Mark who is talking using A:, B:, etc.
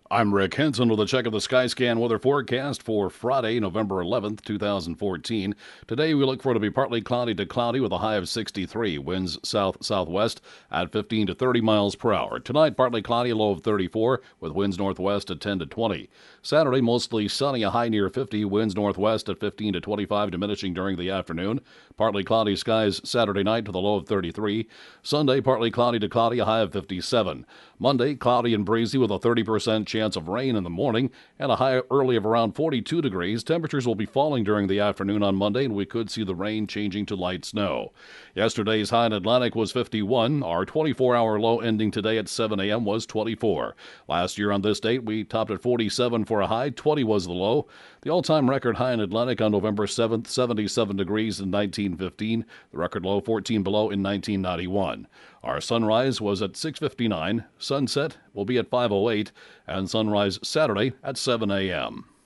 A: I'm Rick Henson with a check of the Skyscan weather forecast for Friday, November 11th, 2014. Today we look for it to be partly cloudy to cloudy with a high of 63. Winds south-southwest at 15 to 30 miles per hour. Tonight, partly cloudy, a low of 34 with winds northwest at 10 to 20. Saturday, mostly sunny, a high near 50. Winds northwest at 15 to 25, diminishing during the afternoon. Partly cloudy skies Saturday night with a low of 33. Sunday, partly cloudy to cloudy, a high of 57. Monday, cloudy and breezy with a 30% chance of rain in the morning and a high early of around 42 degrees. Temperatures will be falling during the afternoon on Monday, and we could see the rain changing to light snow. Yesterday's high in Atlantic was 51. Our 24-hour low ending today at 7 a.m. was 24. Last year on this date, we topped at 47 for a high. 20 was the low. The all-time record high in Atlantic on November 7th, 77 degrees in 1915. The record low, 14 below in 1991. Our sunrise was at 6:59. Sunset will be at 5:08, and sunrise Saturday at 7 a.m.